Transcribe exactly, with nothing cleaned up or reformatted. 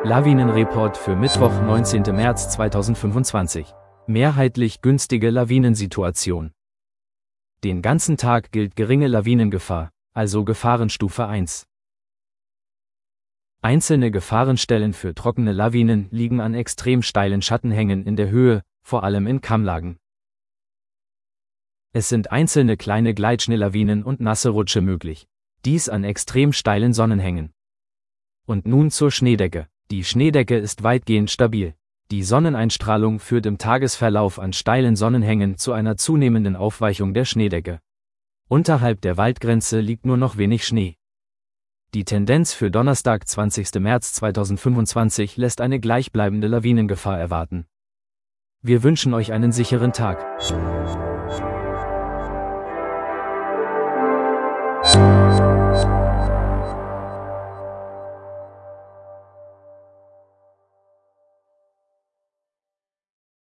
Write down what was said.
Lawinenreport für Mittwoch, neunzehnten März zweitausendfünfundzwanzig. Mehrheitlich günstige Lawinensituation. Den ganzen Tag gilt geringe Lawinengefahr, also Gefahrenstufe eins. Einzelne Gefahrenstellen für trockene Lawinen liegen an extrem steilen Schattenhängen in der Höhe, vor allem in Kammlagen. Es sind einzelne kleine Gleitschneelawinen und nasse Rutsche möglich. Dies an extrem steilen Sonnenhängen. Und nun zur Schneedecke. Die Schneedecke ist weitgehend stabil. Die Sonneneinstrahlung führt im Tagesverlauf an steilen Sonnenhängen zu einer zunehmenden Aufweichung der Schneedecke. Unterhalb der Waldgrenze liegt nur noch wenig Schnee. Die Tendenz für Donnerstag, zwanzigsten März zweitausendfünfundzwanzig lässt eine gleichbleibende Lawinengefahr erwarten. Wir wünschen euch einen sicheren Tag.